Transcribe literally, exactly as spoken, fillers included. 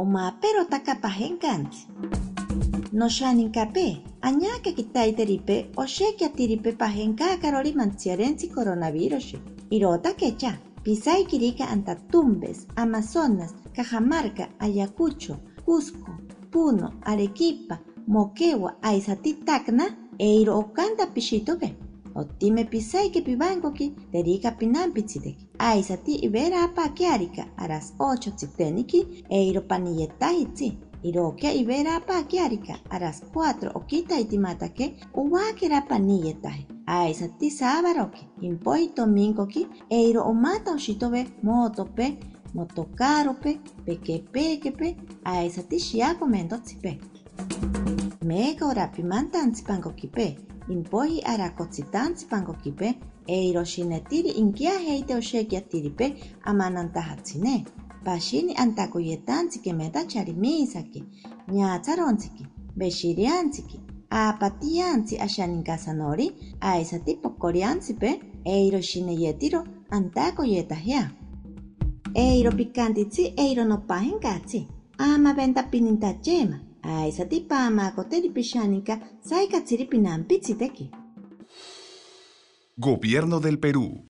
Oma pero takapajenkanti. No shaninkape, añaka kitaiteripe o shekiatiripe pajenka karori mantsiarensi coronavirus. Irota kecha, Pisay kirika anta Tumbes, Amazonas, Cajamarca, Ayacucho, Cusco, Puno, Arequipa, Moquegua, Aizati Tacna, eiro okanta pishitope. Otime pisay que pibangoki, terika pinampitsideki. Aizati ibera apa kiarika, aras ocho tziteniki, eiro paniyetahitsi. Irokia ibera apa kiarika, aras cuatro okita itimatake, uwakira paniyetahi. Aizati sábaroki, impoi domingoki, eiro omata oshitobe motope, motocarope, pekepekepe, aizati shiako mendotsipe. Mega orapi mantantsipangokipe, impohi arakotsitantsipangokipe, eiro shinetiri inkia heite oshekiatiripe amanantahatsine. Pashini antakoyetantsiki metacharimisaki, ñatsarontsiki, beshiriantsiki, apatiantsi ashaninkasanori, aisati pokoriantsipe, eiro shineyetiro antakoyetahia. Eiro pikantitsi eiro nopajenkatsi, ama ventapinintachema, aisati pamakoteri pishaninka saikatsiri pinampitsiteki. Gobierno del Perú.